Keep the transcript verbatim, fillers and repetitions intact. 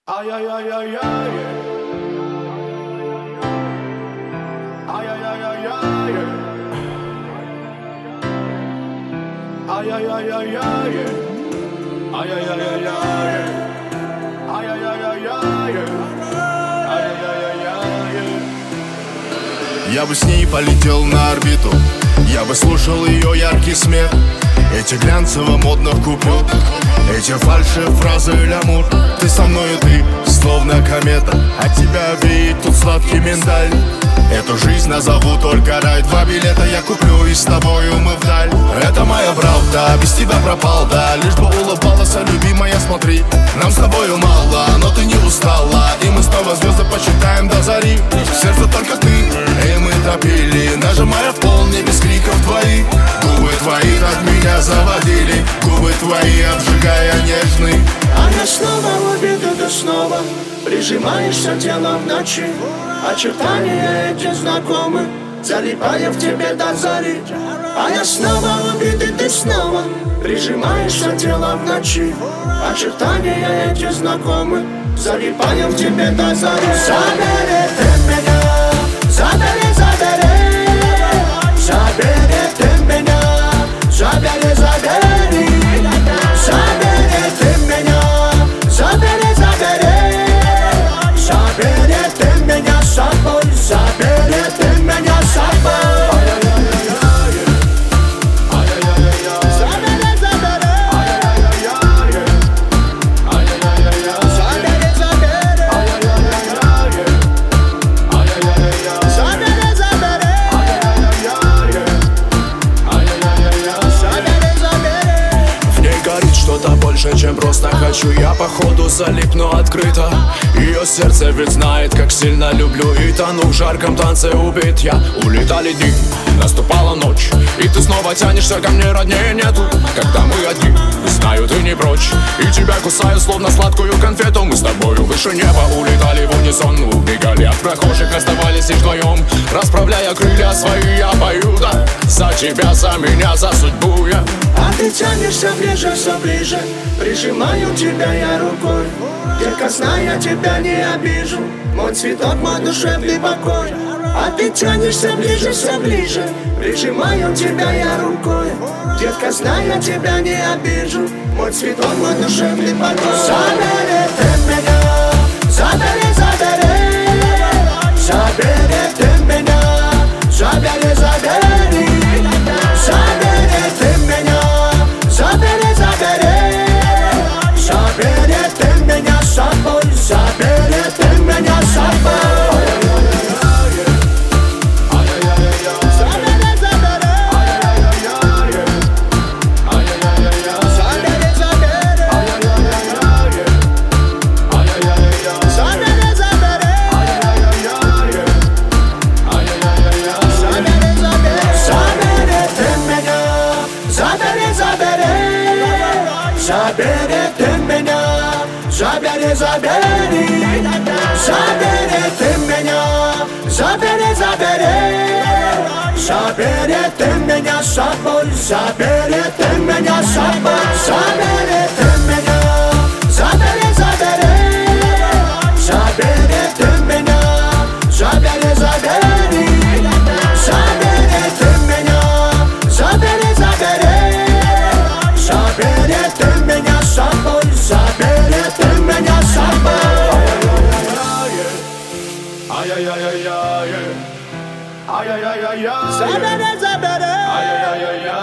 Ай-яй-яй-яй-яй. Ай-яй-яй-яй-яй. Ай-яй-яй-яй-яй. Ай-яй-яй-яй-яй. Ай-яй-яй-яй-яй. Ай-яй-яй-яй-яй. Я бы с ней полетел на орбиту, я бы слушал ее яркий смех, эти глянцево-модных купюр, эти фальши-фразы лямур. Ты со мною, ты словно комета, от тебя веет тут сладкий миндаль. Эту жизнь назову только рай. Два билета я куплю и с тобою мы вдаль. Это моя правда, без тебя пропал, да. Лишь бы улыбалась, любимая, смотри. Нам с тобою мало, но ты не устала, и мы снова звезды почитаем до зари. В сердце только ты, и мы топили, нажимая в пол, не без криков твои. Губы твои так меня заводили, губы твои обжигая нежный. А я снова убита, ты снова прижимаешься телом в ночи. Очертания эти знакомы, залипая в тебе до зари. А я снова убитый, ты снова прижимаешься телом в ночи. Очертания эти знакомы, залипая в тебе до зари. Забери ты меня, забери, забери, забери ты меня, забери, забери, забери ты меня, забери, забери, забери ты меня с собой, забери ты меня с собой. Что-то больше, чем просто хочу. Я походу залипну открыто. Ее сердце ведь знает, как сильно люблю. И тону в жарком танце убит я. Улетали дни, наступала ночь, и ты снова тянешься ко мне, роднее нету. Когда мы одни, знаю, ты не прочь, и тебя кусаю, словно сладкую конфету. Мы с тобою выше неба улетали в унисон. Убегали от прохожих, оставались лишь вдвоем, расправляя крылья свои, я пою, да. За тебя, за меня, за судьбу я. А ты тянешься ближе, все ближе, прижимаю тебя я рукой. Детка, знай, я тебя не обижу, мой цветок, мой душевный покой. А ты тянешься ближе, все ближе, прижимаю тебя я рукой. Детка, знай, я тебя не обижу, мой цветок, мой душевный покой. Забери ты меня, забери, забери, забери ты меня, забери, забери, забери ты меня, забери, забери, забери ты меня с собой, забери ты меня с собой. Забери ты меня, забери, забери, забери ты меня, забери, забери, забери ты меня с собой, забери ты меня с собой, забери ты меня, забери, забери, забери ты меня, забери, забери, забери ты меня, забери, забери, забери ты меня с собой, забери ты меня с собой. Ай-яй-яй-яй-яй. Ай-яй-яй-яй-яй. Забери, забери, Ай-яй-яй-яй-яй.